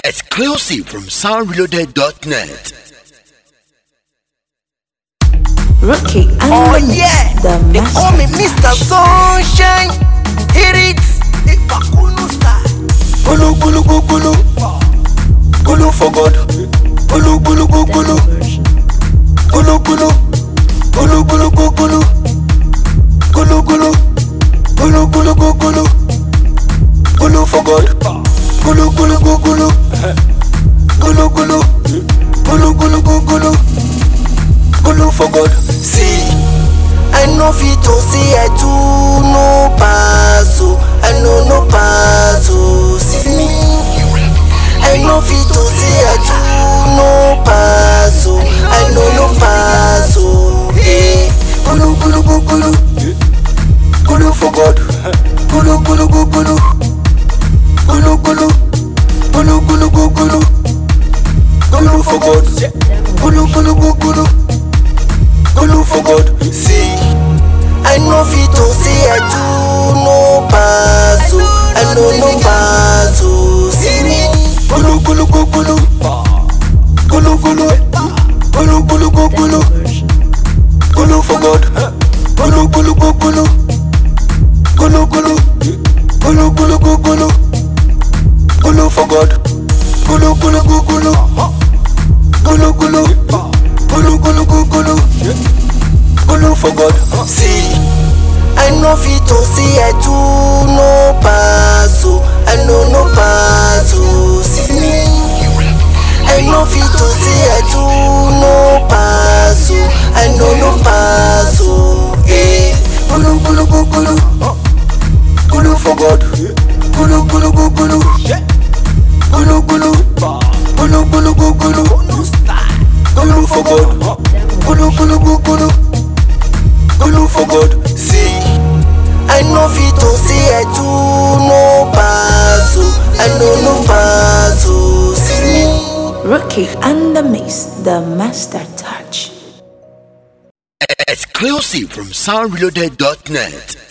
Exclusive from soundreloaded.net. Rookie and Oh yeah, the they call me Mr. Sunshine. Hit it, Ipakunu style. Gulu gulu gulu gulu, gulu for God. Gulu gulu gulu gulu, gulu gulu, gulu gulu gulu, gulu gulu, gulu gulu gulu, gulu for God. Gulu gulu gulu, gulu gulu, gulu gulu gulu, gulu for God. See, I know fit to see I do no pass, I know no pass. See me, I know fit to see I do no pass, I know no pass. Hey, Gulu gulu gulu, gulu for God. Gulu gulu gulu, gulu gulu, gulu gulu gulu, gulu for God. Gulu gulu gulu, gulu for God. see, I know fit to see I do no pass, I know no pass. See me, Gulu gulu gulu, gulu gulu, gulu gulu gulu, gulu for God. Gulu gulu gulu, gulu gulu, gulu gulu gulu, gulu for God. Gulu gulu gulu, gulu gulu, gulu gulu gulu, gulu for God. see, I know fit to see I do no pass, I know no pass. See me, I know fit to see I do no pass, I know no pass. Hey, Gulu gulu gulu, gulu for God. Gulu gulu gulu, gulu gulu, gulu gulu gulu, gulu for God. Gulu gulu gulu, gulu for God. see, I know fit to see I do no pass, I know no pass. See me. Rookie and the Mix, the master touch. Exclusive from soundreloaded.net.